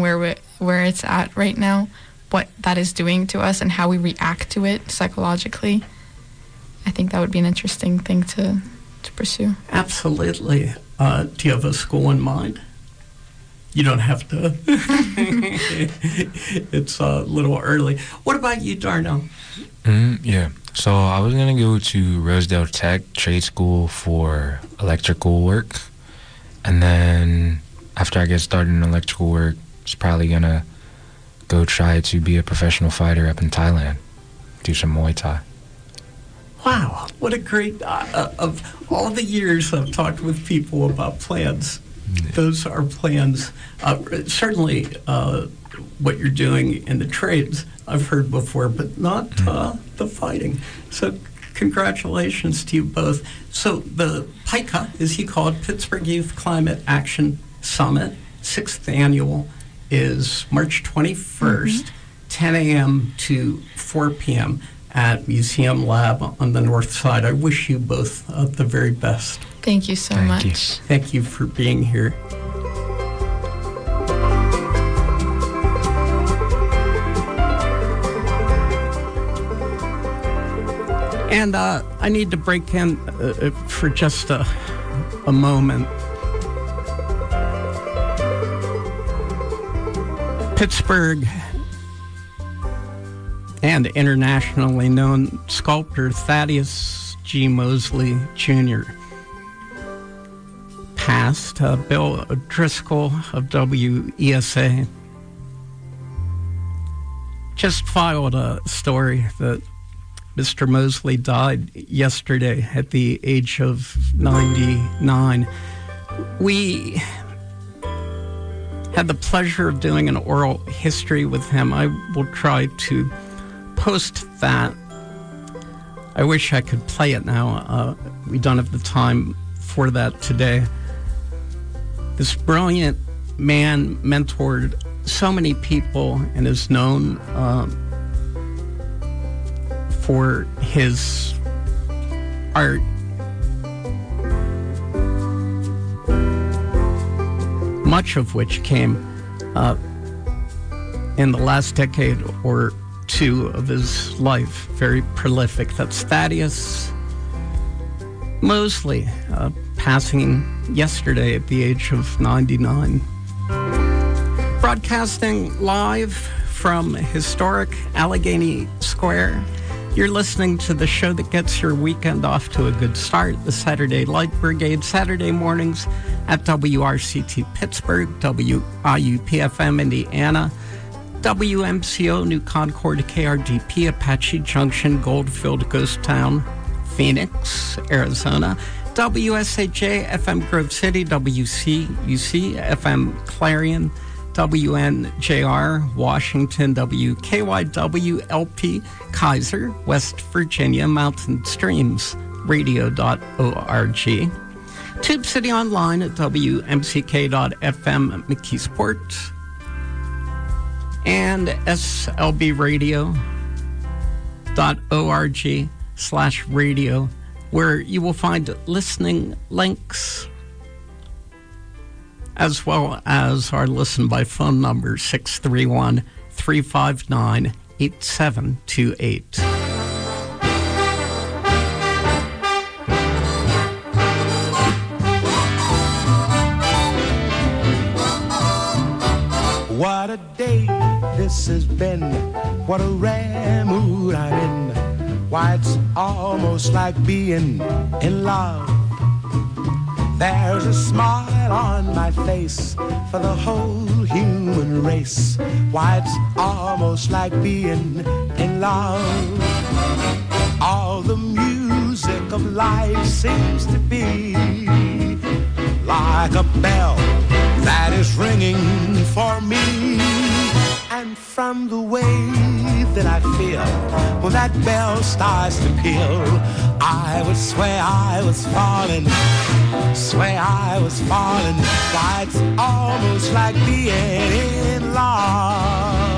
where it's at right now, what that is doing to us and how we react to it psychologically. I think that would be an interesting thing to pursue. Absolutely. Do you have a school in mind? You don't have to. It's a little early. What about you, Darnell? Yeah. So I was going to go to Rosedale Tech Trade School for electrical work. And then after I get started in electrical work, it's probably going to go try to be a professional fighter up in Thailand. Do some Muay Thai. Wow, what a great, of all the years I've talked with people about plans, those are plans. Certainly what you're doing in the trades I've heard before, but not the fighting. So congratulations to you both. So the PICA, as he called, Pittsburgh Youth Climate Action Summit, 6th annual, is March 21st, 10 a.m. to 4 p.m. at Museum Lab on the north side. I wish you both the very best. Thank you so much. Thank you for being here. And I need to break in for just a moment. Pittsburgh and internationally known sculptor Thaddeus G. Mosley Jr. passed. Bill Driscoll of WESA just filed a story that Mr. Mosley died yesterday at the age of 99. We had the pleasure of doing an oral history with him. I will try to post that. I wish I could play it now. We don't have the time for that today. This brilliant man mentored so many people and is known for his art. Much of which came in the last decade or two of his life. Very prolific. That's Thaddeus Mosley, passing yesterday at the age of 99. Broadcasting live from historic Allegheny Square. You're listening to the show that gets your weekend off to a good start, the Saturday Light Brigade, Saturday mornings at WRCT Pittsburgh, WIUP-FM Indiana, WMCO New Concord, KRDP Apache Junction, Goldfield Ghost Town, Phoenix, Arizona, WSHA FM Grove City, WCUC FM Clarion, WNJR Washington, WKYW LP Kaiser, West Virginia, Mountain Streams Radio.org, Tube City Online at WMCK.FM McKeesport, and slbradio.org/radio, where you will find listening links, as well as our listen by phone number 631-359-8728. What a day this has been, what a rare mood I'm in. Why, it's almost like being in love. There's a smile on my face for the whole human race. Why, it's almost like being in love. All the music of life seems to be like a bell that is ringing for me. And from the way that I feel when that bell starts to peal, I would swear I was falling, swear I was falling. Why, it's almost like being in love.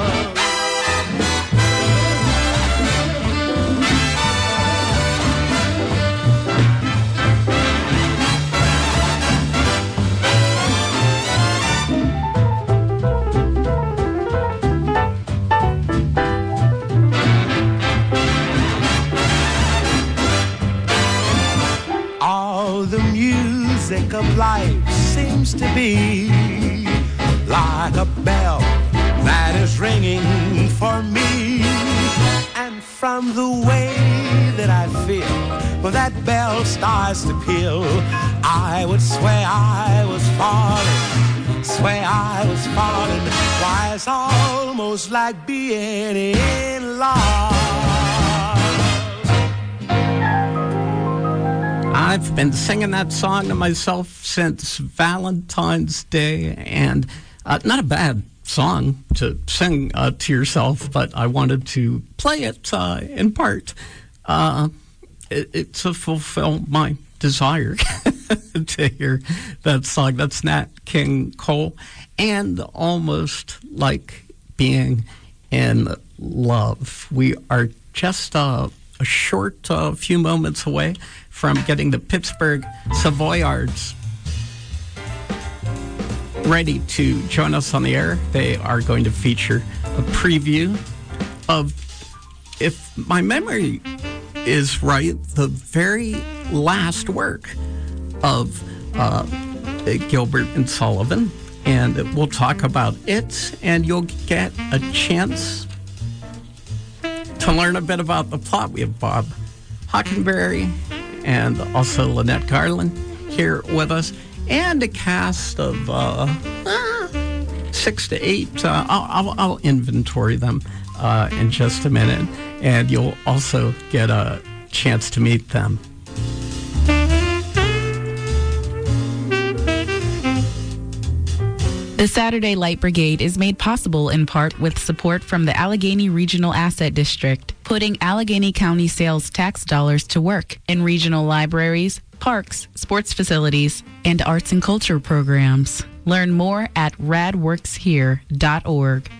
life seems to be like a bell that is ringing for me. And from the way that I feel when that bell starts to peal, I would swear I was falling, swear I was falling. Why, it's almost like being in love. I've been singing that song to myself since Valentine's Day, and not a bad song to sing to yourself, but I wanted to play it in part. It to fulfill my desire to hear that song. That's Nat King Cole, and Almost Like Being in Love. We are just a short few moments away from getting the Pittsburgh Savoyards ready to join us on the air. They are going to feature a preview of, if my memory is right, the very last work of Gilbert and Sullivan. And we'll talk about it, and you'll get a chance to learn a bit about the plot. We have Bob Hockenberry and also Lynette Garland here with us, and a cast of 6 to 8. I'll inventory them in just a minute, and you'll also get a chance to meet them. The Saturday Light Brigade is made possible in part with support from the Allegheny Regional Asset District, putting Allegheny County sales tax dollars to work in regional libraries, parks, sports facilities, and arts and culture programs. Learn more at radworkshere.org.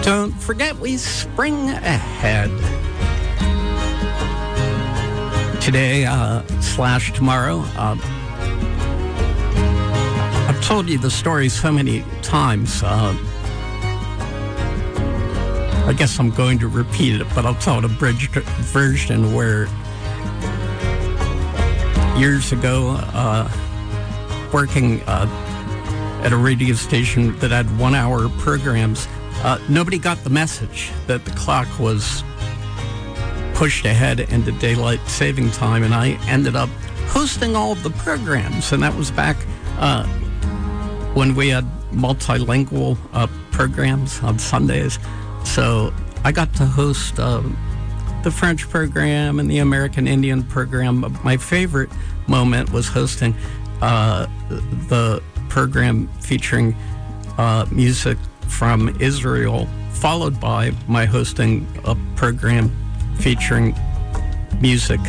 Don't forget, we spring ahead. Today / tomorrow. I've told you the story so many times. I guess I'm going to repeat it, but I'll tell an abridged version where years ago, working at a radio station that had 1-hour programs, nobody got the message that the clock was pushed ahead into daylight saving time, and I ended up hosting all of the programs, and that was back when we had multilingual programs on Sundays. So I got to host the French program and the American Indian program. My favorite moment was hosting the program featuring music from Israel, followed by my hosting a program featuring music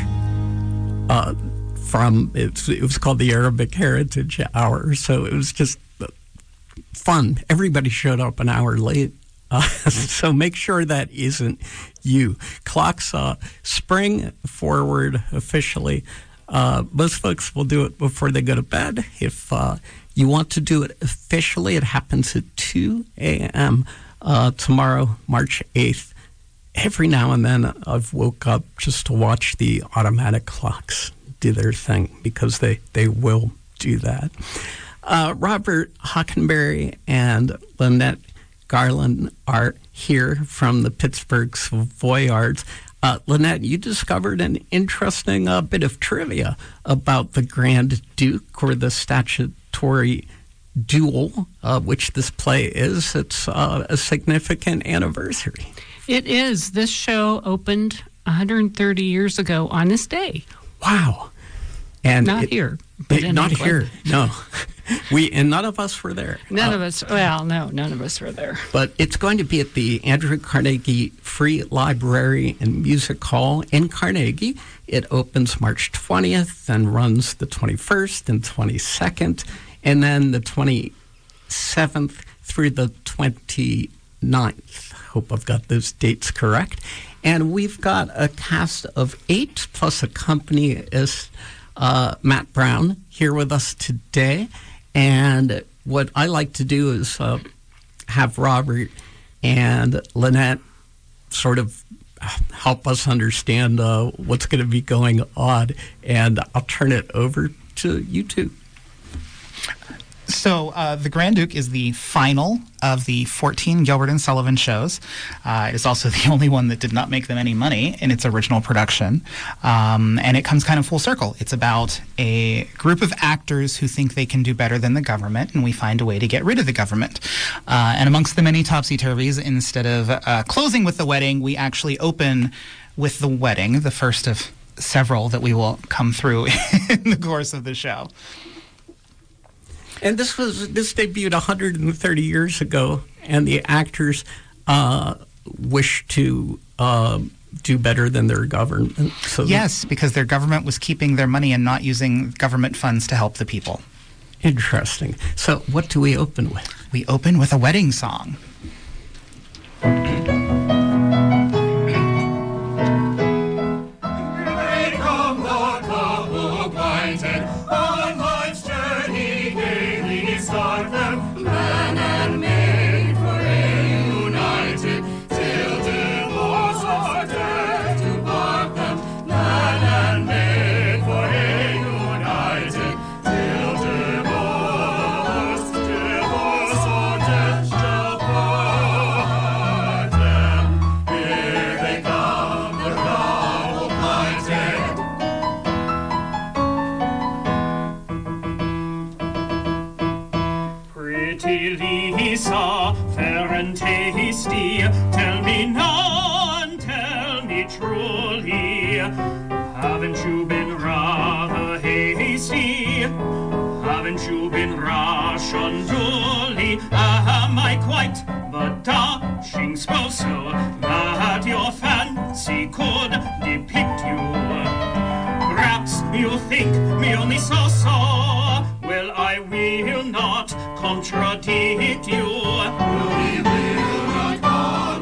from, it was called the Arabic Heritage Hour. So it was just fun. Everybody showed up an hour late. So make sure that isn't you. Clocks spring forward officially. Most folks will do it before they go to bed. If you want to do it officially, it happens at 2 a.m. Tomorrow, March 8th. Every now and then I've woke up just to watch the automatic clocks do their thing, because they will do that. Robert Hockenberry and Lynette Garland are here from the Pittsburgh Savoy Arts. Lynette, you discovered an interesting bit of trivia about the Grand Duke, or the statutory duel, which this play is. It's a significant anniversary. It is. This show opened 130 years ago on this day. Wow. And not here. But not here, no. None of us were there. None of us were there. But it's going to be at the Andrew Carnegie Free Library and Music Hall in Carnegie. It opens March 20th and runs the 21st and 22nd, and then the 27th through the 29th. Hope I've got those dates correct. And we've got a cast of 8 plus accompanist Matt Brown here with us today. And what I like to do is have Robert and Lynette sort of help us understand what's going to be going on. And I'll turn it over to you two. So The Grand Duke is the final of the 14 Gilbert and Sullivan shows. It is also the only one that did not make them any money in its original production. And it comes kind of full circle. It's about a group of actors who think they can do better than the government, and we find a way to get rid of the government. And amongst the many topsy-turvies, instead of closing with the wedding, we actually open with the wedding, the first of several that we will come through in the course of the show. And this debuted 130 years ago, and the actors wish to do better than their government. So yes, because their government was keeping their money and not using government funds to help the people. Interesting. So what do we open with? We open with a wedding song. Lisa, fair and tasty, tell me now and tell me truly, haven't you been rather hasty? Haven't you been rash unduly? Am I quite the dashing sposo that your fancy could depict you? Perhaps you think me only so-so. Well, I will not contradict you. We will not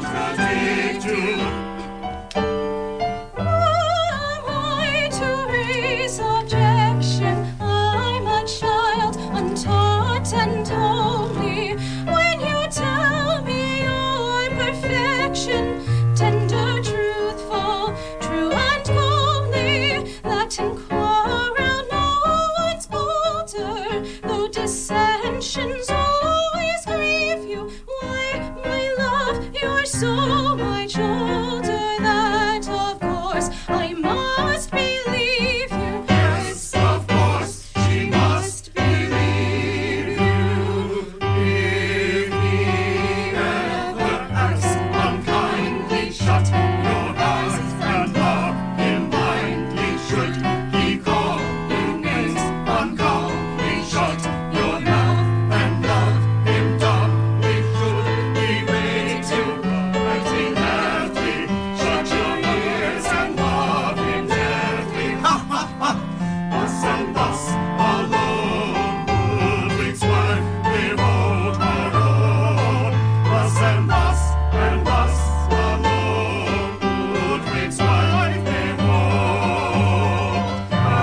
affection, tender, truthful, true and comely, that in quarrel no one's bolder, though dissensions always grieve you. Why, my love, you're so much older, that of course I must believe you. Yes, of course, she must believe you. If he ever acts unkindly, shut your eyes and love him blindly. Should he call you names uncallingly, shut your mouth and love him dumbly. Should he rate you rightly, leftly, shut your ears and love him deathly. Ha ha ha! Thus and thus alone, Ludwig's wife behold her own. Thus and thus alone, Ludwig's wife behold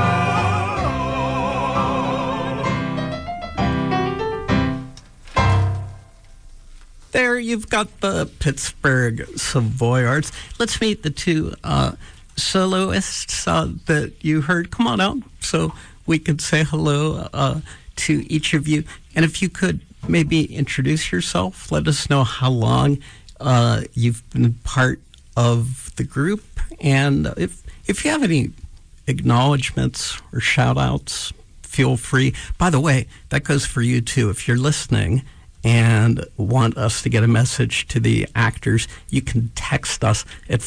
her own. There you've got the Pittsburgh Savoyards. Let's meet the two soloists that you heard. Come on out so we could say hello to each of you. And if you could maybe introduce yourself, let us know how long you've been part of the group. And if you have any acknowledgments or shout-outs, feel free. By the way, that goes for you too. If you're listening and want us to get a message to the actors, you can text us at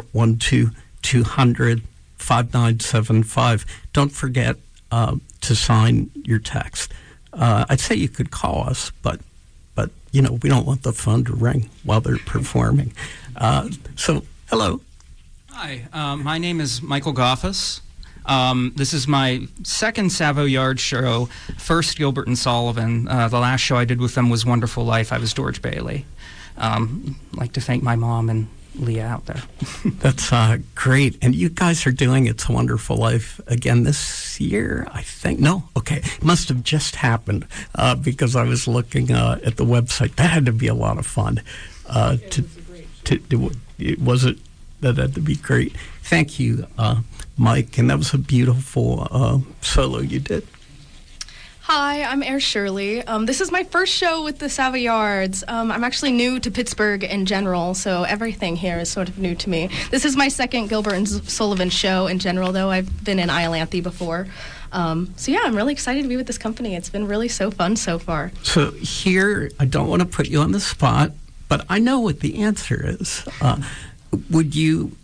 412-200-5975. Don't forget to sign your text. I'd say you could call us, but we don't want the phone to ring while they're performing. So, hello. Hi, my name is Michael Goffus. This is my second Savoyard show, first Gilbert and Sullivan. The last show I did with them was Wonderful Life. I was George Bailey. I'd like to thank my mom and Leah out there. That's great. And you guys are doing It's a Wonderful Life again this year, I think. No? Okay. It must have just happened because I was looking at the website. That had to be a lot of fun. Was it? That had to be great. Thank you, Mike. And that was a beautiful solo you did. Hi, I'm Air Shirley. This is my first show with the Savoyards. I'm actually new to Pittsburgh in general, so everything here is sort of new to me. This is my second Gilbert and Sullivan show in general, though I've been in Iolanthe before. So yeah, I'm really excited to be with this company. It's been really so fun so far. So here, I don't want to put you on the spot, but I know what the answer is. Would you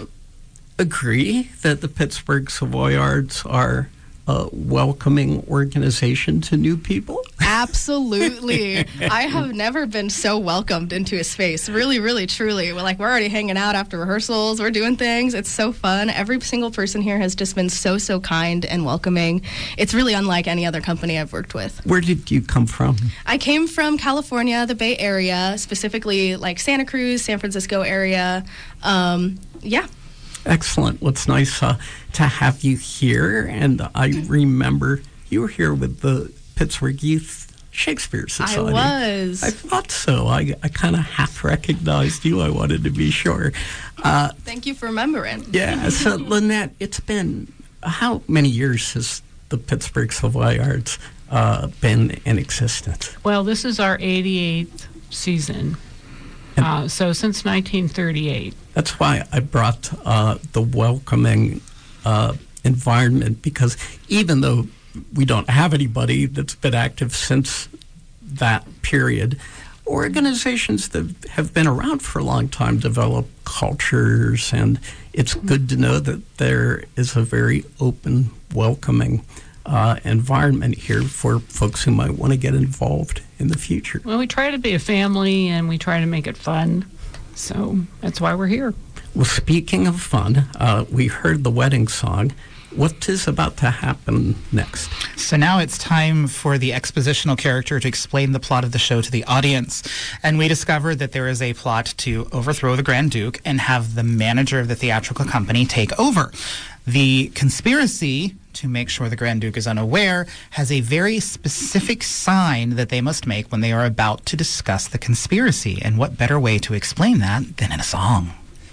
agree that the Pittsburgh Savoyards are a welcoming organization to new people? Absolutely. I have never been so welcomed into a space. Really, really, truly. We're already hanging out after rehearsals. We're doing things. It's so fun. Every single person here has just been so, so kind and welcoming. It's really unlike any other company I've worked with. Where did you come from? I came from California, the Bay Area, specifically Santa Cruz, San Francisco area. Yeah. Excellent. Well, it's nice to have you here. And I remember you were here with the Pittsburgh Youth Shakespeare Society. I was. I thought so. I kind of half recognized you. I wanted to be sure. Thank you for remembering. Yeah. So, Lynette, it's been, how many years has the Pittsburgh Savoyards been in existence? Well, this is our 88th season. So since 1938. That's why I brought the welcoming environment, because even though we don't have anybody that's been active since that period, organizations that have been around for a long time develop cultures, and it's good to know that there is a very open, welcoming environment here for folks who might want to get involved in the future. Well, we try to be a family, and we try to make it fun. So that's why we're here. Well, speaking of fun, we heard the wedding song. what is about to happen next? So now it's time for the expositional character to explain the plot of the show to the audience. And we discovered that there is a plot to overthrow the Grand Duke and have the manager of the theatrical company take over. The conspiracy, to make sure the Grand Duke is unaware, has a very specific sign that they must make when they are about to discuss the conspiracy. And what better way to explain that than in a song?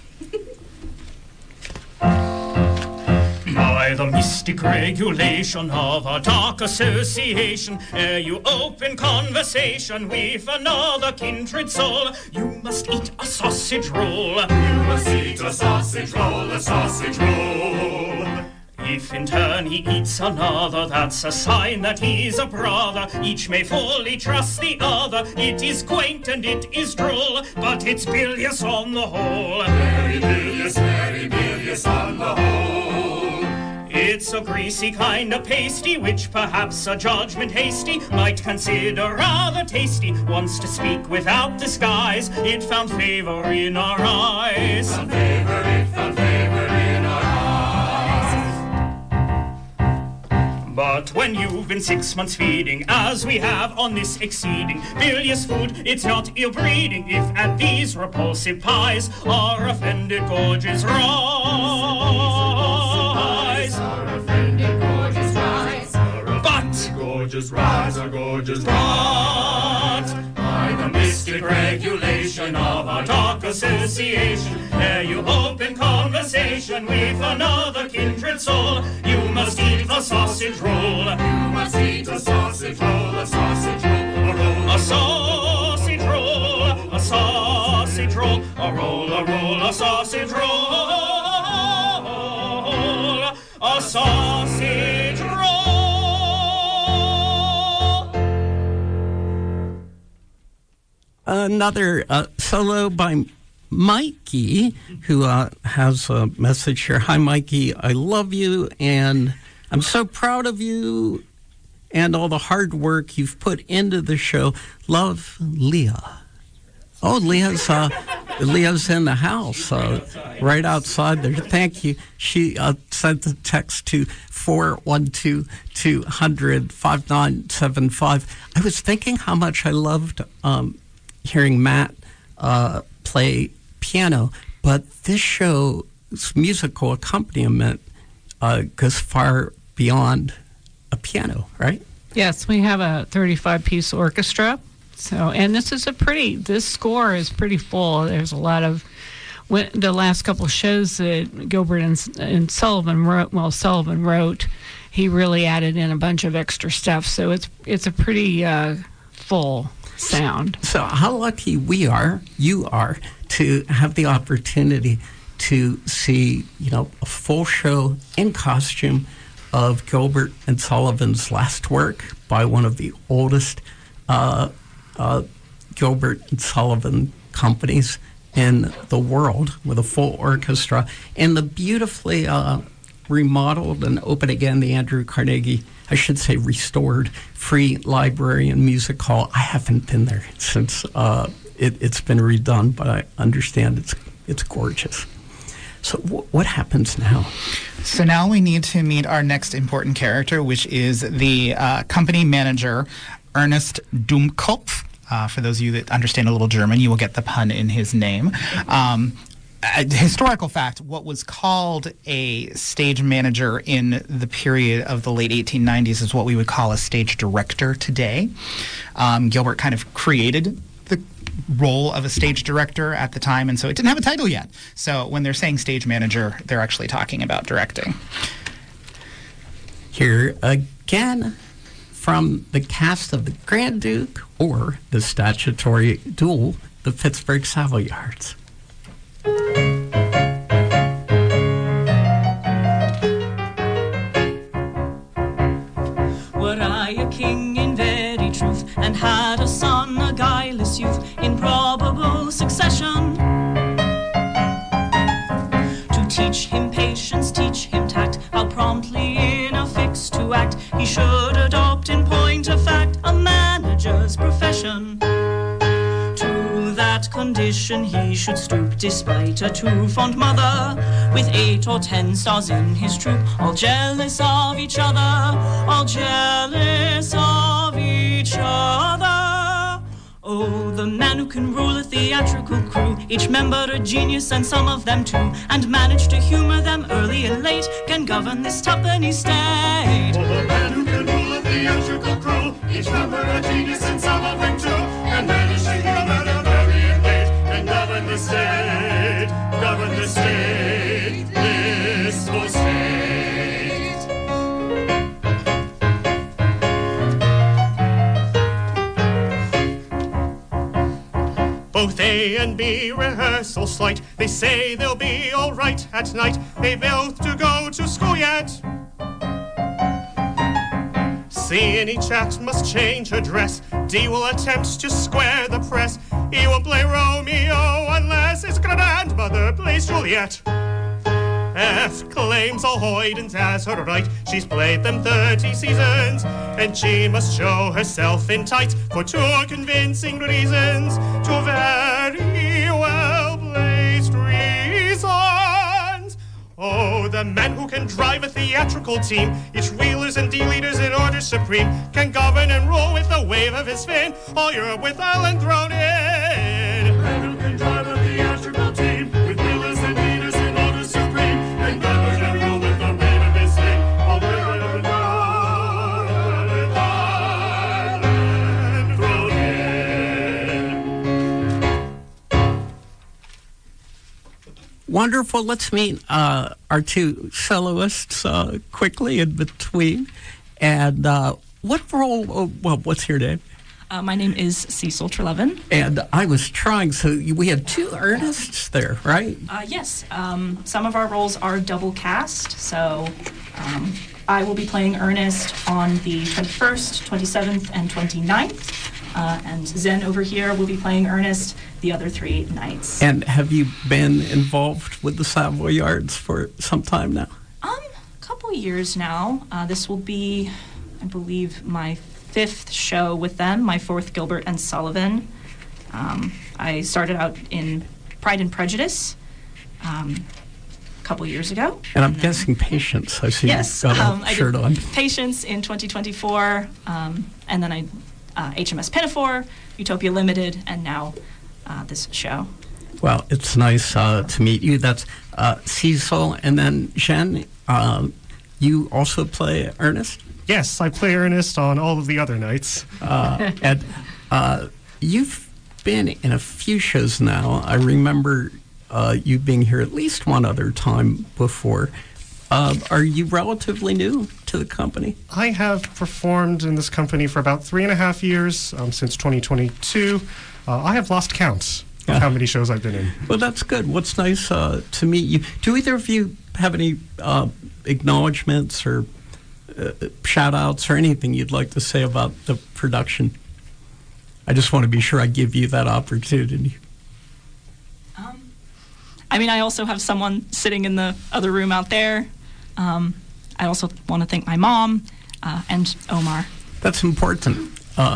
By the mystic regulation of a dark association, ere you open conversation with another kindred soul, you must eat a sausage roll. You must eat a sausage roll, a sausage roll. If in turn he eats another, that's a sign that he's a brother. Each may fully trust the other. It is quaint and it is droll, but it's bilious on the whole. Very bilious on the whole. It's a greasy kind of pasty, which perhaps a judgment hasty might consider rather tasty. Once to speak without disguise, it found favor in our eyes. It found favor in our eyes. But when you've been 6 months feeding, as we have on this exceeding bilious food, it's not ill breeding if at these repulsive pies our offended gorges rise. Our offended gorges rise. But gorges rise, our gorges rise. By the mystic regulation of our dark association, ere you open conversation with another kindred soul, you must eat a sausage roll. You must eat a sausage roll, a sausage roll, a roll, a sausage roll, a sausage roll, a roll, a roll, a sausage roll, a sausage roll. Another solo by Mikey, who has a message here. Hi, Mikey. I love you, and I'm so proud of you and all the hard work you've put into the show. Love, Leah. Oh, Leah's in the house, right outside there. Thank you. She sent the text to 412-200-5975. I was thinking how much I loved hearing Matt play piano, but this show's musical accompaniment goes far beyond a piano, right? Yes, we have a 35-piece orchestra. So, and this score is pretty full. There's a lot of, the last couple of shows that Gilbert and Sullivan wrote, he really added in a bunch of extra stuff. So it's a pretty full sound. So how lucky you are to have the opportunity to see, a full show in costume of Gilbert and Sullivan's last work by one of the oldest Gilbert and Sullivan companies in the world, with a full orchestra, and the beautifully remodeled and open again the Andrew Carnegie, I should say restored, Free Library and Music Hall. I haven't been there since it's been redone, but I understand it's gorgeous. So what happens now? So now we need to meet our next important character, which is the company manager, Ernest Dummkopf. For those of you that understand a little German, you will get the pun in his name. A historical fact, what was called a stage manager in the period of the late 1890s is what we would call a stage director today. Gilbert kind of created the role of a stage director at the time, and so it didn't have a title yet. So when they're saying stage manager, they're actually talking about directing. Here again, from the cast of The Grand Duke, or the statutory duel, the Pittsburgh Savoyards. Were I a king in very truth, and had a son, a guileless youth, in probable succession, to teach him patience, teach him tact, how promptly in a fix to act, he should adopt in point of fact a manager's profession. To that condition ambition he should stoop, despite a too fond mother, with 8 or 10 stars in his troop, all jealous of each other, all jealous of each other. Oh, the man who can rule a theatrical crew, each member a genius and some of them too, and manage to humor them early and late, can govern this twopenny state. Oh, the man who can rule a theatrical crew, each member a genius and some of them too, and manage to humor them early and late, can govern the state, this whole state. Both A and B rehearsal slight. They say they'll be all right at night. They both do go to school yet. C and each act must change her dress. D will attempt to square the press. E will play Romeo unless his grandmother plays Juliet. F claims all hoydens as her right. She's played them 30 seasons. And G must show herself in tights for 2 convincing reasons. 2 very well-placed reasons. Oh, the men who can drive a theatrical team, each wheelers and D-leaders in order supreme, can govern and rule with the wave of his fin, all Europe with Ellen thrown in. Men who can drive a theatrical team, with wheelers and leaders in order supreme, can govern and rule with the wave of his fin, all Europe with Ellen thrown in. Wonderful. Let's meet our 2 soloists quickly in between. And what role, what's your name? My name is Cecil Trelevin. And I was trying, so we had 2 Ernests there, right? Yes. Some of our roles are double cast. So I will be playing Ernest on the 21st, 27th, and 29th. And Zen over here will be playing Ernest the other 3 nights. And have you been involved with the Savoyards for some time now? A couple years now. This will be, I believe, my 5th show with them, my 4th Gilbert and Sullivan. I started out in Pride and Prejudice a couple years ago. And I'm guessing Patience. I see yes, you've got a shirt on. Patience in 2024, and then I HMS Pinafore, Utopia Limited, and now this show. Well, it's nice to meet you. That's Cecil. And then Jen, you also play Ernest? Yes, I play Ernest on all of the other nights. And you've been in a few shows now. I remember you being here at least one other time before. Are you relatively new to the company? I have performed in this company for about 3.5 years, since 2022. I have lost count of how many shows I've been in. Well, that's good. What's nice to meet you. Do either of you have any acknowledgments or shout-outs or anything you'd like to say about the production? I just want to be sure I give you that opportunity. I mean, I also have someone sitting in the other room out there. I also want to thank my mom and Omar. That's important.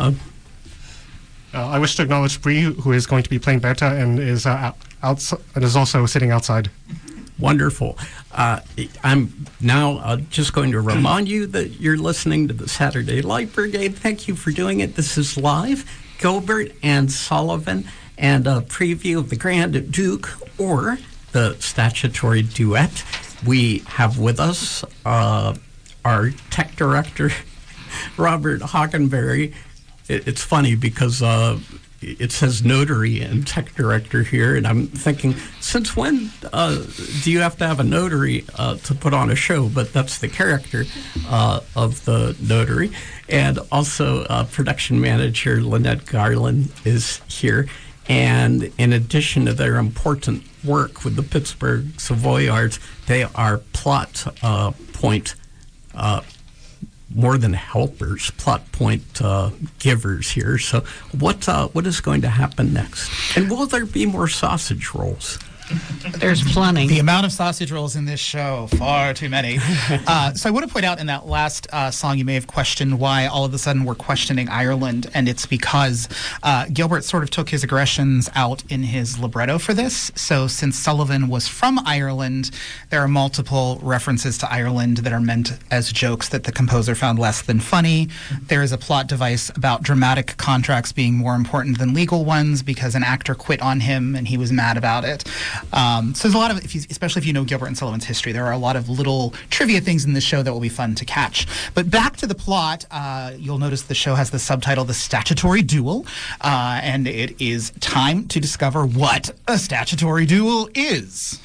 I wish to acknowledge Bree, who is going to be playing Berta and is also sitting outside. Wonderful. I'm now just going to remind you that you're listening to the Saturday Light Brigade. Thank you for doing it. This is live. Gilbert and Sullivan, and a preview of the Grand Duke, or the statutory duet. We have with us our tech director, Robert Hockenberry. It's funny because it says notary and tech director here, and I'm thinking, since when do you have to have a notary to put on a show? But that's the character of the notary. And also production manager Lynette Garland is here. And in addition to their important work with the Pittsburgh Savoyards, they are plot point more than helpers, plot point givers here. So what is going to happen next? And will there be more sausage rolls? There's plenty. The amount of sausage rolls in this show, far too many. So I want to point out in that last song, you may have questioned why all of a sudden we're questioning Ireland, and it's because Gilbert sort of took his aggressions out in his libretto for this. So since Sullivan was from Ireland, there are multiple references to Ireland that are meant as jokes that the composer found less than funny. There is a plot device about dramatic contracts being more important than legal ones because an actor quit on him and he was mad about it. So there's a lot of, especially if you know Gilbert and Sullivan's history, there are a lot of little trivia things in this show that will be fun to catch. But back to the plot, you'll notice the show has the subtitle, The Statutory Duel, and it is time to discover what a statutory duel is.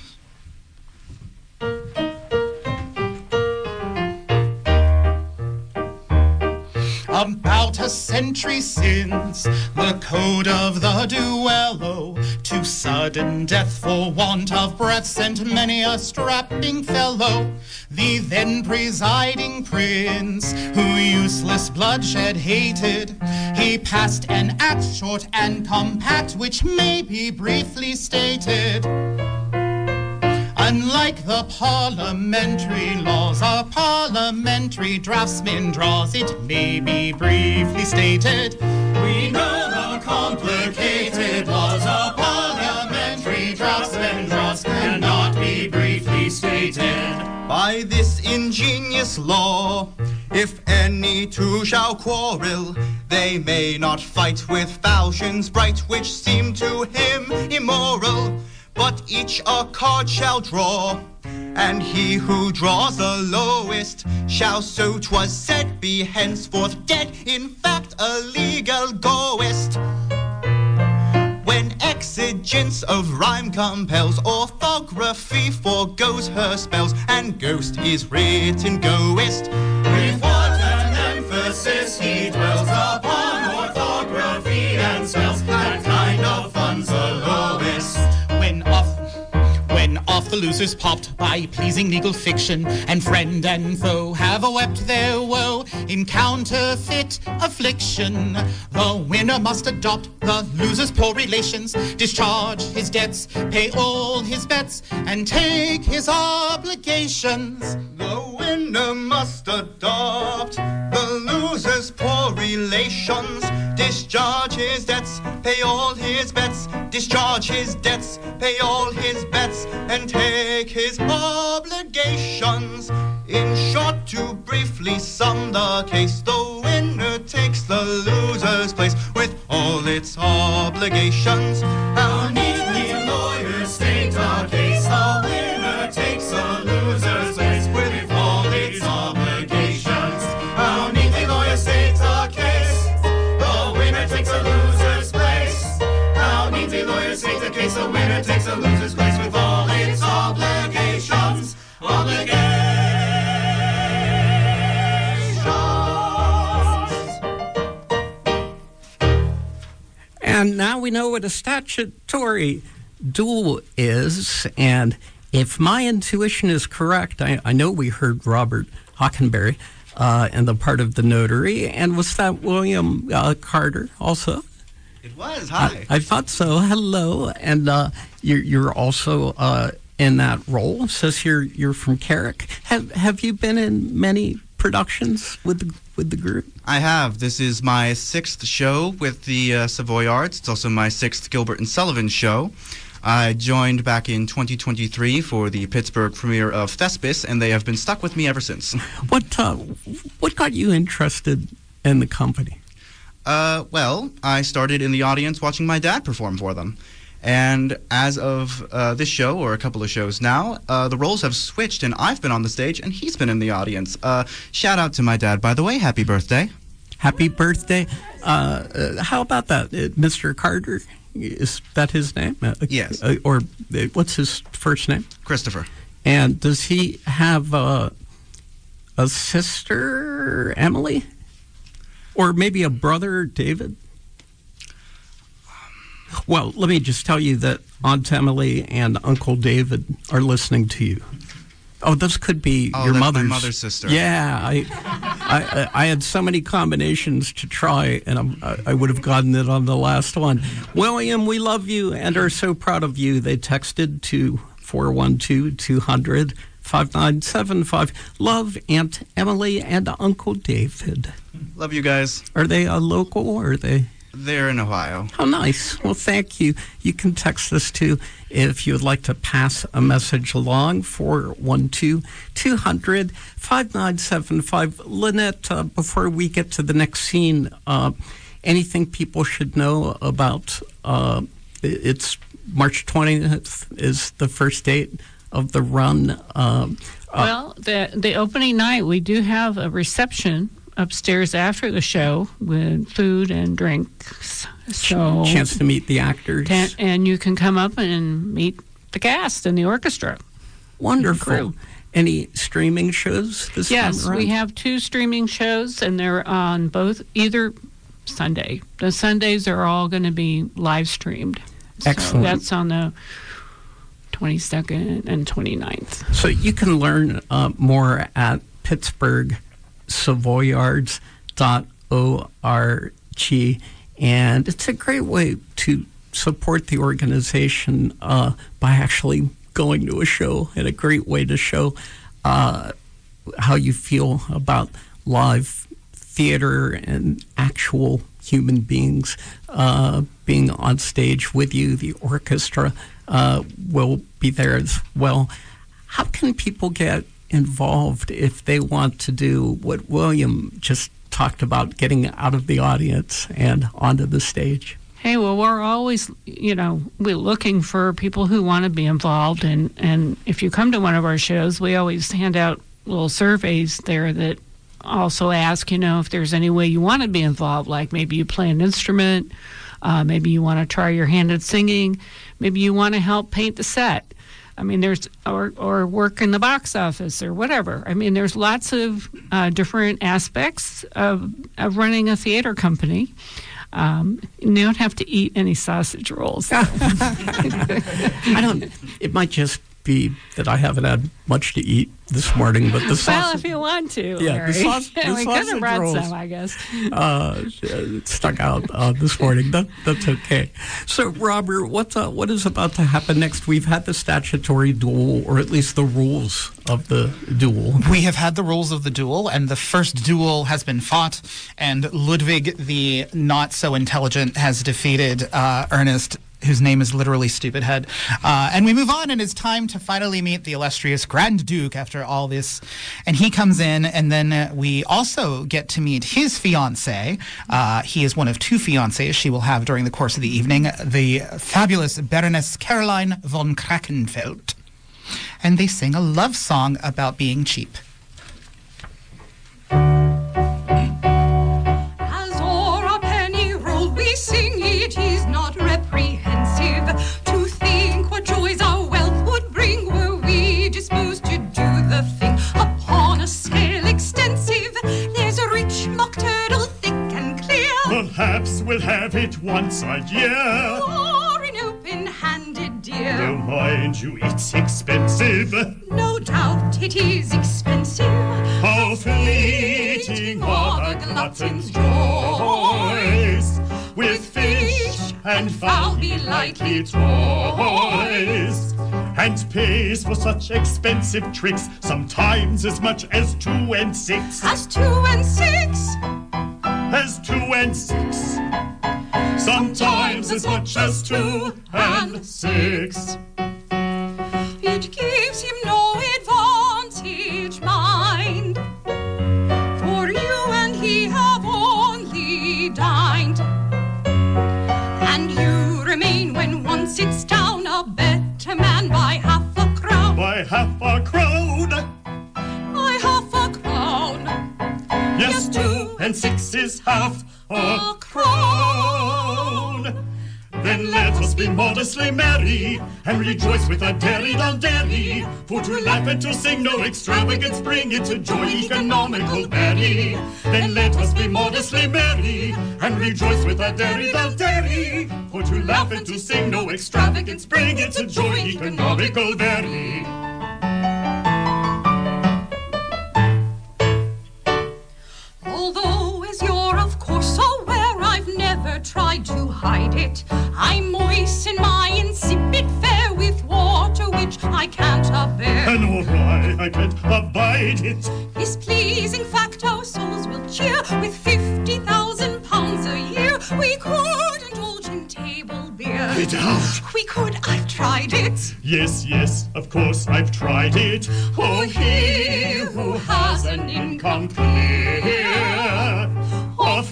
About a century since, the code of the duello, to sudden death for want of breath sent many a strapping fellow. The then presiding prince, who useless bloodshed hated, he passed an act short and compact, which may be briefly stated. Unlike the parliamentary laws, a parliamentary draftsman draws, it may be briefly stated. We know the complicated laws a parliamentary draftsman draws cannot be briefly stated. By this ingenious law, if any two shall quarrel, they may not fight with falchions bright, which seem to him immoral. But each a card shall draw, and he who draws the lowest shall, so 'twas said, be henceforth dead, in fact a legal goest. When exigence of rhyme compels, orthography forgoes her spells, and ghost is written goest. With what an emphasis he dwells upon orthography and spells, that kind of fun's the lowest. When off the losers popped by pleasing legal fiction, and friend and foe have wept their woe in counterfeit affliction, the winner must adopt the loser's poor relations, discharge his debts, pay all his bets, and take his obligations. The winner must adopt the loser's poor relations, discharge his debts, pay all his bets, discharge his debts, pay all his bets, and take his obligations. In short, to briefly sum the case, the winner takes the loser's place with all its obligations. How neatly lawyers state a case, the winner takes the loser's place with all its obligations. How neatly lawyers state a case, the winner takes the loser's place. How neatly lawyers state a case, the winner takes the loser's place with all its obligations. And now we know what a statutory duel is, and if my intuition is correct, I know we heard Robert Hockenberry in the part of the notary, and was that William Carter also? It was, hi. I thought so. Hello, and you're also in that role. It says here you're from Carrick. Have you been in many productions with the group? I have. This is my 6th show with the Savoyards. It's also my 6th Gilbert and Sullivan show. I joined back in 2023 for the Pittsburgh premiere of Thespis, and they have been stuck with me ever since. What got you interested in the company? Well, I started in the audience watching my dad perform for them. And as of this show, or a couple of shows now, the roles have switched, and I've been on the stage, and he's been in the audience. Shout out to my dad, by the way. Happy birthday. Happy birthday. How about that? Mr. Carter, is that his name? Yes. Or what's his first name? Christopher. And does he have a sister, Emily? Or maybe a brother, David? Well, let me just tell you that Aunt Emily and Uncle David are listening to you. Oh, those could be your that's mother's. my mother's sister. Yeah, I had so many combinations to try, and I would have gotten it on the last one. William, we love you and are so proud of you. They texted to 412-200-5975. Love Aunt Emily and Uncle David. Love you guys. Are they a local or are they? They're in Ohio. Oh, nice. Well, thank you. You can text us, too, if you would like to pass a message along, 412-200-5975. Lynette, before we get to the next scene, anything people should know about it's March 20th is the first date of the run. Well, the opening night, we do have a reception upstairs after the show with food and drinks. So chance to meet the actors. And you can come up and meet the cast and the orchestra. Wonderful. Any streaming shows this time around? Yes, we have 2 streaming shows, and they're on either Sunday. The Sundays are all going to be live streamed. Excellent. So that's on the 22nd and 29th. So you can learn more at PittsburghSavoyards.org, and it's a great way to support the organization by actually going to a show, and a great way to show how you feel about live theater and actual human beings being on stage with you. The orchestra will be there as well. How can people get involved if they want to do what William just talked about, getting out of the audience and onto the stage? Hey, well, we're always, we're looking for people who want to be involved. And if you come to one of our shows, we always hand out little surveys there that also ask, if there's any way you want to be involved, like maybe you play an instrument, maybe you want to try your hand at singing, maybe you want to help paint the set. I mean, there's or work in the box office or whatever. I mean, there's lots of different aspects of running a theater company. You don't have to eat any sausage rolls. It might just be that I haven't had much to eat this morning, but the sausage... Well, if you want to, Larry. The sausage we could have brought rolls, some, I guess. Stuck out this morning. That's okay. So, Robert, what is about to happen next? We've had the statutory duel, or at least the rules of the duel. We have had the rules of the duel, and the first duel has been fought, and Ludwig, the not-so-intelligent, has defeated Ernest, whose name is literally Stupidhead. And we move on, and it's time to finally meet the illustrious Grand Duke after all this. And he comes in, and then we also get to meet his fiancée. He is one of 2 fiancées she will have during the course of the evening, the fabulous Baroness Caroline von Krakenfeld. And they sing a love song about being cheap. As o'er a penny roll we sing, it is not reprehensive to think what joys our wealth would bring were we disposed to do the thing upon a scale extensive. There's a rich mock turtle thick and clear. Perhaps we'll have it once a year. Or an open-handed deer. Though mind you, it's expensive. No doubt it is expensive. How fleeting are the glutton's joys, with fish and fowl he lightly toys, and pays for such expensive tricks, sometimes as much as 2 and 6. As 2 and 6? As 2 and 6. Sometimes as much as 2 and 6. It gives him no advantage, mind, for you and he have only dined, and you remain when one sits down a better man by half a crown. By half a crown. By half a crown. Yes, 2 and 6 is half a crown. Then let us be modestly merry, and rejoice with a derry-dum-derry. For to laugh and to sing no extravagance bring it to joy economical merry. Then let us be modestly merry, and rejoice with a derry-dum-derry. For to laugh and to sing no extravagance bring it to joy economical merry. tried it. This pleasing fact our souls will cheer with £50,000 a year. We could indulge in table beer. Get out. We could, I've tried it. Yes, yes, of course I've tried it. Oh, he who has an income clear of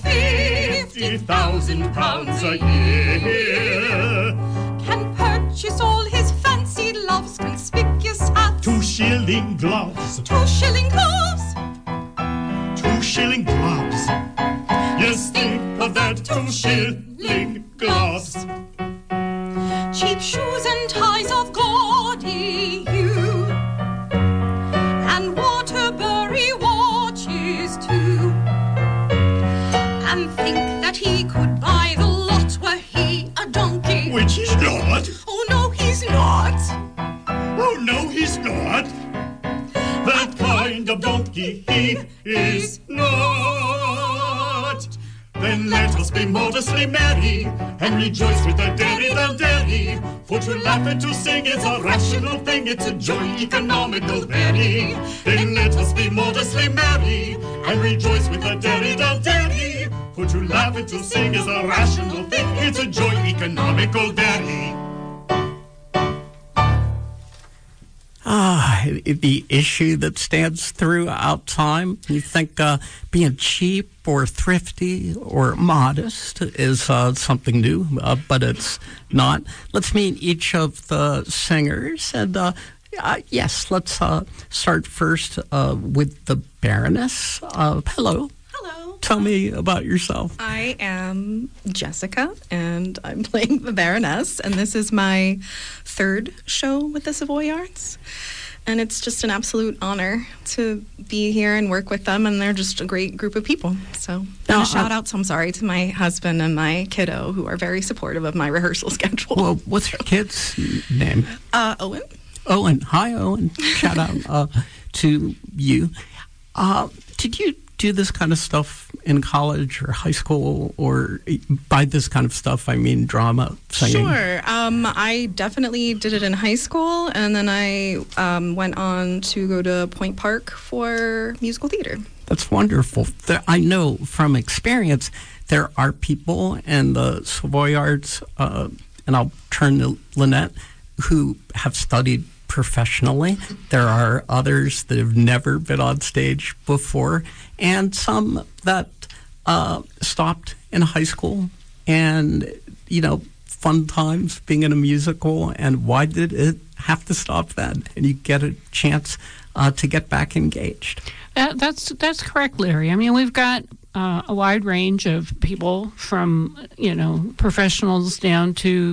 £50,000 a year can purchase all his fancied loves, conspicuous hats, 2 shilling gloves, 2 shilling gloves, 2 shilling gloves. Yes, think of that, 2 shilling gloves. Cheap shoes and ties of gaudy hue, and Waterbury watches too. And think that he could buy the lot were he a donkey. Which he's not. Oh no, he's not. Oh no, he's not. That kind of donkey he is not. Then let us be modestly merry and rejoice with a derry. For to laugh and to sing is a rational thing, it's a joy economical very. Then let us be modestly merry and rejoice with a derry. For to laugh and to sing is a rational thing, it's a joy economical very. The issue that stands throughout time. You think being cheap or thrifty or modest is something new, but it's not. Let's meet each of the singers. And yes, let's start first with the Baroness. Hello. Hello. Tell me about yourself. I am Jessica, and I'm playing the Baroness, and this is my 3rd show with the Savoyards. And it's just an absolute honor to be here and work with them, and they're just a great group of people. So, and a shout out, I'm sorry, to my husband and my kiddo, who are very supportive of my rehearsal schedule. Well, what's your kid's name? Owen. Owen. Hi, Owen. Shout out to you. Did you do this kind of stuff in college or high school, or by this kind of stuff, I mean drama, singing? Sure. I definitely did it in high school, and then I went on to go to Point Park for musical theater. That's wonderful. I know from experience there are people in the Savoyards, and I'll turn to Lynette, who have studied professionally. There are others that have never been on stage before, and some that stopped in high school, and, you know, fun times being in a musical, and why did it have to stop then? And you get a chance to get back engaged. That's correct, Larry. I mean, we've got a wide range of people from, you know, professionals down to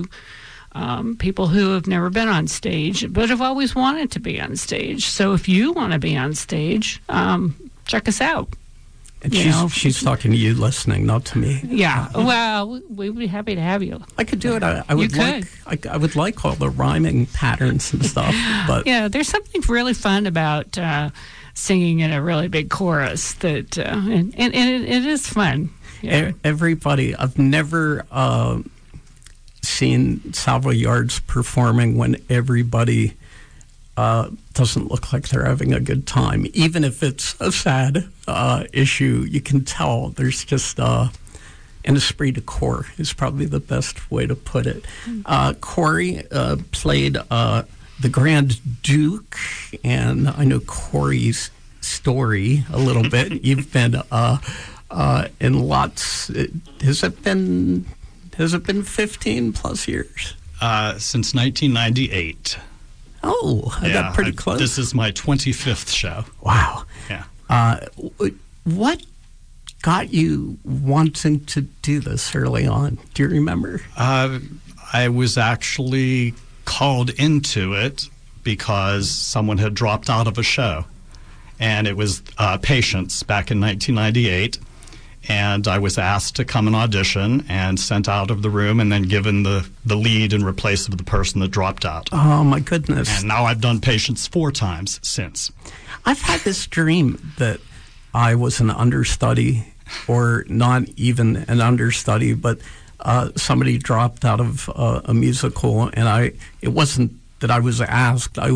people who have never been on stage but have always wanted to be on stage. So if you want to be on stage, check us out. And she's talking to you listening, not to me. Yeah. Well, we'd be happy to have you. I could do it. I would like all the rhyming patterns and stuff. But yeah, there's something really fun about singing in a really big chorus that, and it is fun. Yeah. Everybody, I've never seen Savoyards performing when everybody doesn't look like they're having a good time. Even if it's a sad issue, you can tell there's just an esprit de corps is probably the best way to put it. Corey played the Grand Duke, and I know Corey's story a little bit. You've been in lots. Has it been 15 plus years? Since 1998. Oh, I got pretty close. This is my 25th show. Wow. Yeah. What got you wanting to do this early on? Do you remember? I was actually called into it because someone had dropped out of a show. And it was Patience back in 1998. And I was asked to come and audition and sent out of the room and then given the lead in replace of the person that dropped out. Oh, my goodness. And now I've done Patience 4 times since. I've had this dream that I was an understudy, or not even an understudy, but somebody dropped out of a musical, and it wasn't that I was asked, I was told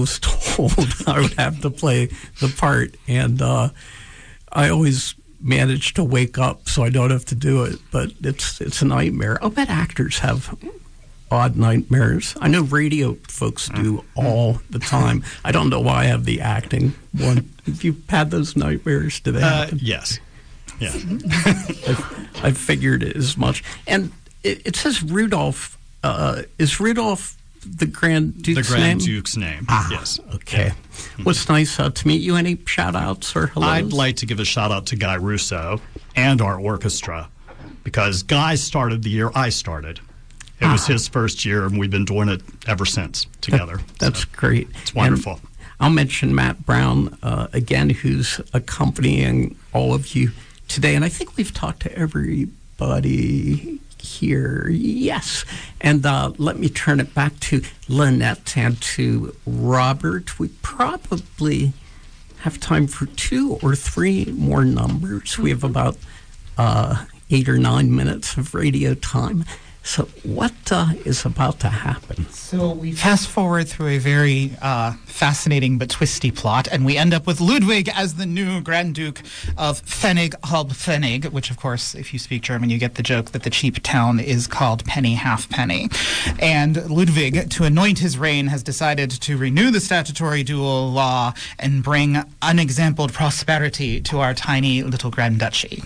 old, I would have to play the part, and I always manage to wake up so I don't have to do it, but it's a nightmare. I'll bet actors have odd nightmares. I know radio folks do all the time. I don't know why I have the acting one. If you've had those nightmares, do they happen? Yes. Yeah. I figured as much. And it says Rudolph. Is Rudolph the Grand Duke's name? The Grand Duke's name, yes. Okay. Yeah. What's nice to meet you. Any shout-outs or hellos? I'd like to give a shout-out to Guy Russo and our orchestra, because Guy started the year I started. It was his first year, and we've been doing it ever since together. That's great. It's wonderful. And I'll mention Matt Brown again, who's accompanying all of you today. And I think we've talked to everybody here. Yes. And let me turn it back to Lynette and to Robert. We probably have time for 2 or 3 more numbers. We have about 8 or 9 minutes of radio time. So what is about to happen? So we fast forward through a very fascinating but twisty plot, and we end up with Ludwig as the new Grand Duke of Pfennig halb Pfennig, which, of course, if you speak German, you get the joke that the cheap town is called Penny Halfpenny. And Ludwig, to anoint his reign, has decided to renew the statutory dual law and bring unexampled prosperity to our tiny little Grand Duchy.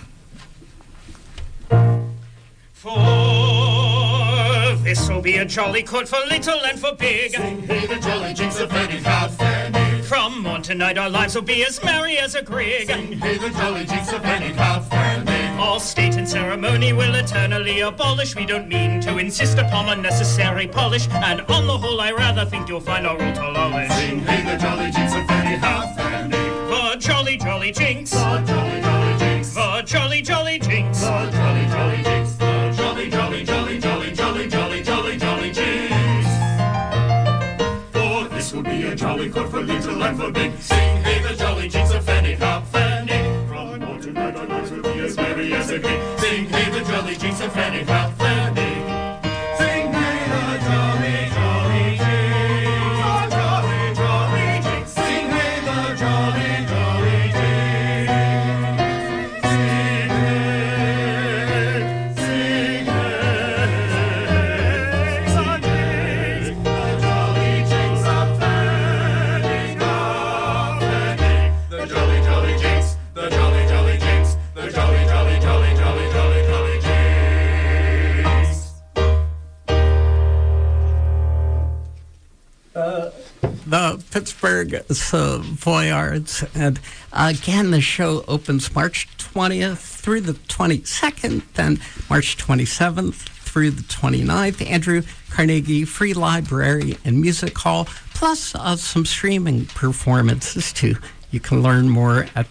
This'll be a jolly court for little and for big. Sing hey the jolly jinks of Pfennig half Pfennig. From morn to night our lives will be as merry as a grig. Sing hey the jolly jinks of Pfennig half Pfennig. All state and ceremony will eternally abolish. We don't mean to insist upon unnecessary polish, and on the whole I rather think you'll find our rule tolerant. Sing hey the jolly jinks of Pfennig half Pfennig. The jolly jolly jinks. The jolly jolly jinks. The jolly jolly jinks. The jolly jolly jinks. The jolly jolly jolly jolly jolly jolly jolly jolly jinks. For this will be a jolly court for little and for big. Sing hey the jolly jinks of Pfennig half Pfennig. From morn to night our lives will be as merry as a gig. Sing hey the jolly jinks of Pfennig half Pfennig. Sing hey the jolly jolly jinks. The jolly jolly jinks. Sing hey the jolly jolly jinks. Sing hey, sing hey, the jolly jinks of Pfennig half Pfennig. The jolly jolly jinks. The jolly jolly jinks. The jolly jolly jolly jolly jolly jolly jinks. The Pittsburgh Savoyards. And again, the show opens March 20th through the 22nd, then March 27th through the 29th. Andrew Carnegie Free Library and Music Hall, plus some streaming performances too. You can learn more at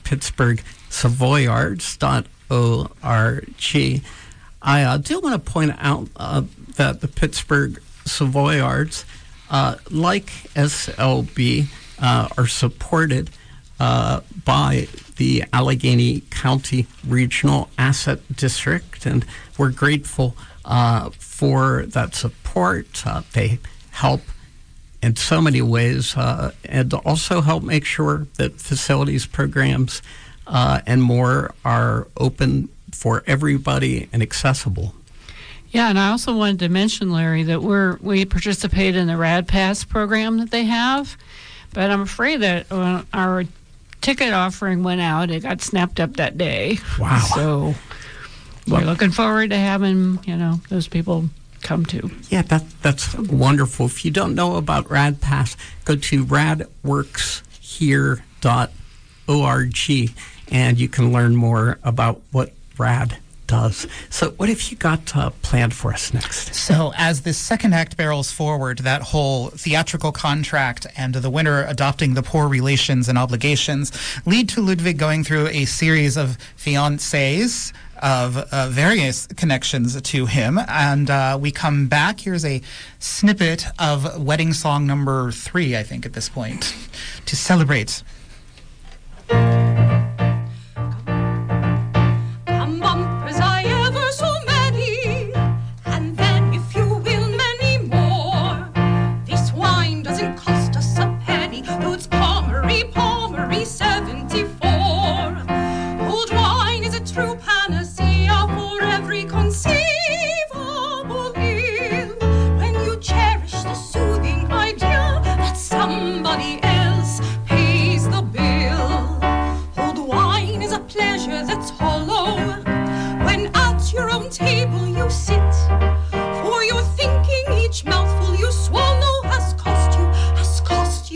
pittsburghsavoyards.org. I do want to point out that the Pittsburgh Savoyards, like SLB, are supported by the Allegheny County Regional Asset District, and we're grateful for that support. They help in so many ways, and also help make sure that facilities programs and more are open for everybody and accessible. Yeah, and I also wanted to mention, Larry, that we participate in the Rad Pass program that they have, but I'm afraid that our ticket offering went out. It got snapped up that day. Wow. So we're looking forward to having, those people come to. Yeah, that's wonderful. If you don't know about Rad Pass, go to radworkshere.org and you can learn more about what Rad does. So what have you got planned for us next? So as this second act barrels forward, that whole theatrical contract and the winner adopting the poor relations and obligations lead to Ludwig going through a series of fiancés of various connections to him. And we come back. Here's a snippet of wedding song number 3, I think, at this point, to celebrate. Bumpers I ever so many, and then if you will many more. This wine doesn't cost us a penny, though it's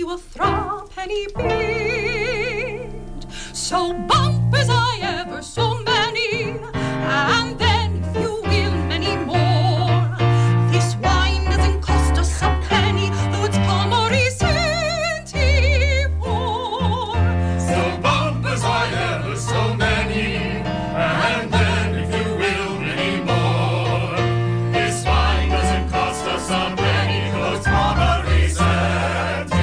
a threepenny bid. So bump as I ever so many, and then if you will many more. This wine doesn't cost us a penny, though it's Pommery 74. So bump as I ever so many, and then if you will many more. This wine doesn't cost us a penny, though it's Pommery 74.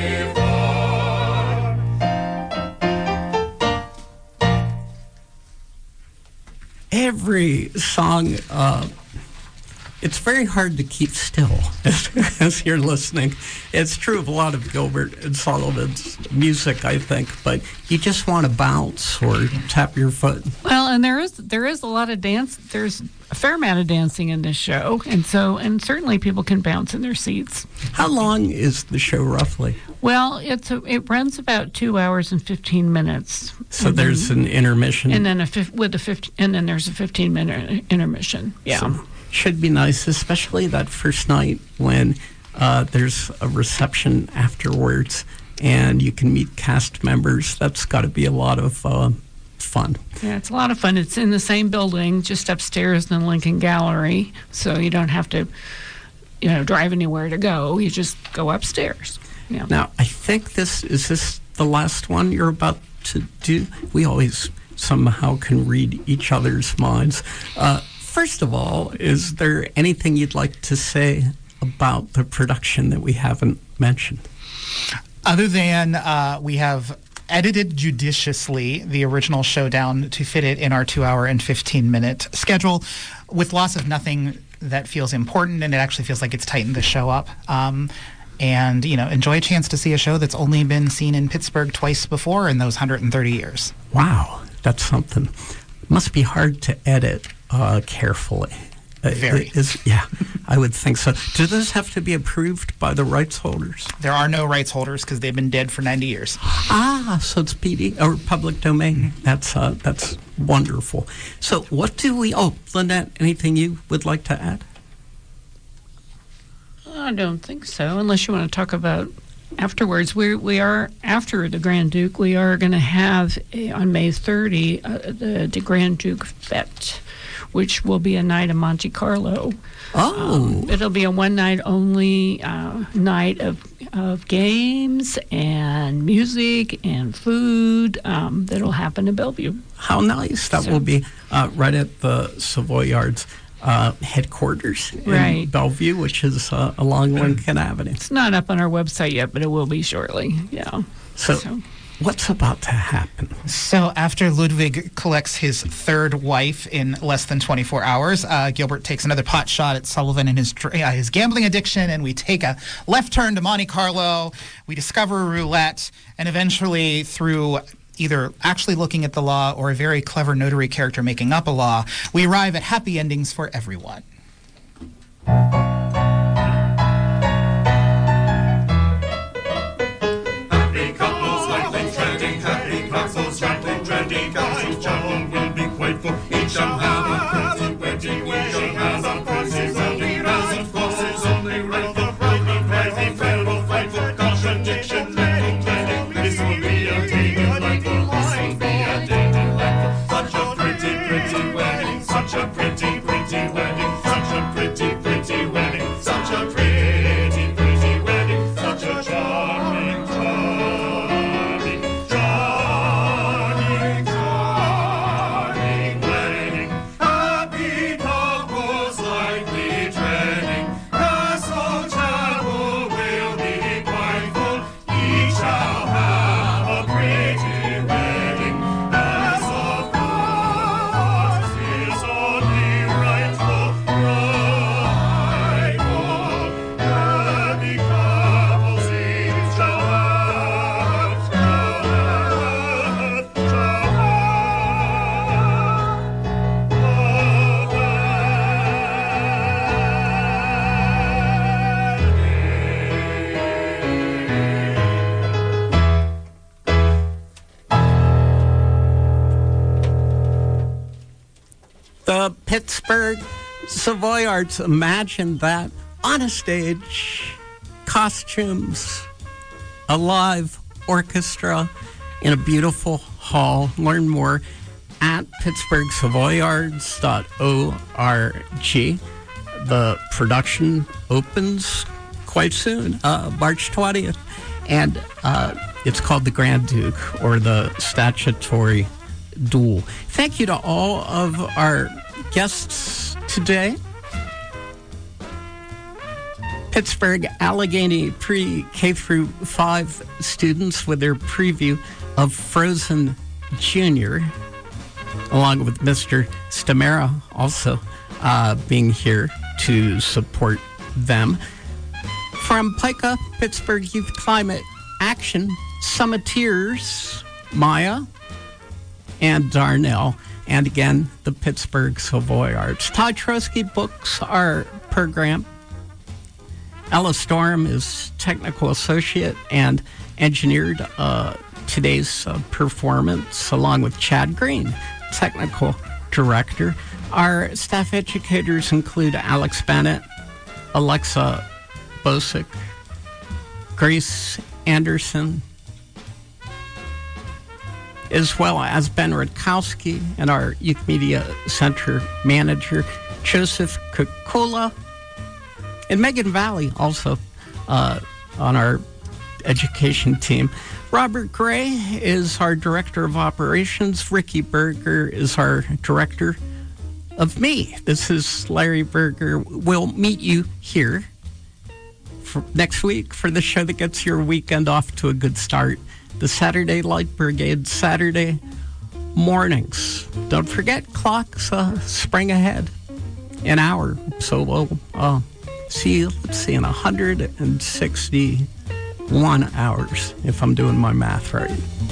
Every song, it's very hard to keep still as you're listening. It's true of a lot of Gilbert and Sullivan's music, I think, but you just want to bounce or tap your foot. Well, and there is a lot of dance. There's a fair amount of dancing in this show, and certainly people can bounce in their seats. How long is the show roughly? Well, it runs about 2 hours and 15 minutes. So there's an intermission, and then there's a 15-minute intermission. Yeah. So should be nice, especially that first night when there's a reception afterwards and you can meet cast members. That's got to be a lot of fun. Yeah, it's a lot of fun. It's in the same building, just upstairs in the Lincoln Gallery, so you don't have to, drive anywhere to go. You just go upstairs. Yeah. Now, I think this is the last one you're about to do? We always somehow can read each other's minds. First of all, is there anything you'd like to say about the production that we haven't mentioned? Other than we have edited judiciously the original showdown to fit it in our 2 hour and 15-minute schedule with loss of nothing that feels important, and it actually feels like it's tightened the show up. And, enjoy a chance to see a show that's only been seen in Pittsburgh twice before in those 130 years. Wow, that's something. Must be hard to edit carefully. Very. Yeah, I would think so. Do those have to be approved by the rights holders? There are no rights holders because they've been dead for 90 years. So it's PD or public domain. That's wonderful. So what do we? Oh, Lynette, anything you would like to add? I don't think so, unless you want to talk about afterwards. We are, after the Grand Duke, we are going to have on May 30 the Grand Duke Fete, which will be a night of Monte Carlo. It'll be a one-night only night of games and music and food that'll happen in Bellevue. How nice. That will be right at the Savoyards headquarters in Bellevue, which is along Lincoln Avenue. It's not up on our website yet, but it will be shortly. Yeah. So what's about to happen? So after Ludwig collects his third wife in less than 24 hours, Gilbert takes another pot shot at Sullivan and his gambling addiction, and we take a left turn to Monte Carlo. We discover roulette, and eventually through either actually looking at the law or a very clever notary character making up a law, we arrive at happy endings for everyone. Happy couples lightly treading, happy couples lightly treading, each other will be quite full, each shall have a pretty wedding, each shall have a pretty wedding, as of course is only right for pretty fellow fight for contradiction, little planning, this will be a day delightful, this will be a day delightful, such a pretty wedding, such a pretty wedding, such a pretty wedding, such a pretty wedding, such a charming wedding. Happy couples lightly treading, the soul chapel will be quite full, each shall have a pretty wedding, as of course is only rightful. Happy couples each shall The Pittsburgh Savoyards, imagine that on a stage, costumes, a live orchestra in a beautiful hall. Learn more at pittsburghsavoyards.org. The production opens quite soon, March 20th, and it's called the Grand Duke, or the Statutory Duel. Thank you to all of our guests today. Pittsburgh Allegheny pre-K through 5 students with their preview of Frozen Jr., along with Mr. Stamera also being here to support them. From PICA, Pittsburgh Youth Climate Action, Summiteers, Maya and Darnell, and again, the Pittsburgh Savoyards. Todd Trotsky books our program. Ella Storm is technical associate and engineered today's performance, along with Chad Green, technical director. Our staff educators include Alex Bennett, Alexa Bosick, Grace Anderson, as well as Ben Rutkowski, and our Youth Media Center manager, Joseph Kukula, and Megan Valley also on our education team. Robert Gray is our director of operations. Ricky Berger is our director of me. This is Larry Berger. We'll meet you here for next week for the show that gets your weekend off to a good start. The Saturday Light Brigade, Saturday mornings. Don't forget, clocks spring ahead an hour. So we'll see you, let's see, in 161 hours, if I'm doing my math right.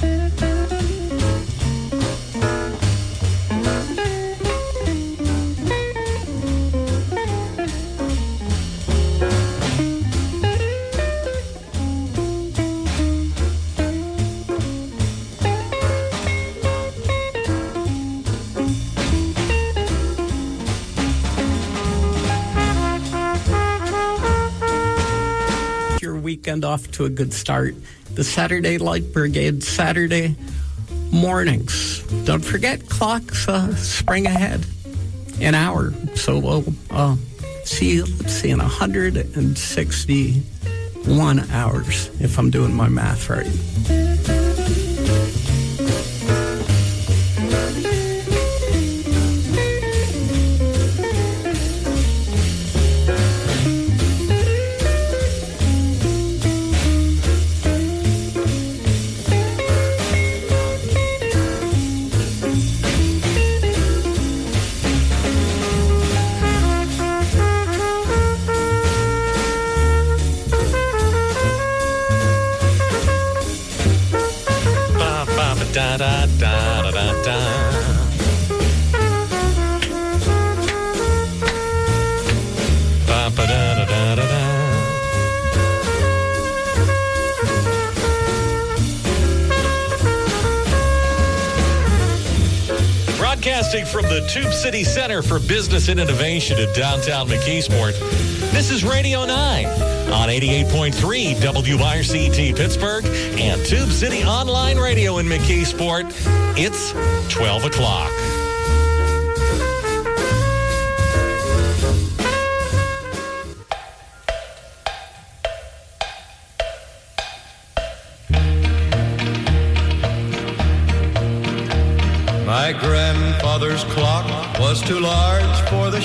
Weekend off to a good start. The Saturday Light Brigade, Saturday mornings. Don't forget, clocks spring ahead an hour. So we'll see you, let's see, in 161 hours, if I'm doing my math right. Da da da da da da. Ba ba da da da da da. Broadcasting from the Tube City Center for Business and Innovation in downtown McKeesport. This is Radio 9 on 88.3 WIRC-T Pittsburgh and Tube City Online Radio in McKeesport. It's 12 o'clock. My grandfather's clock was too large for the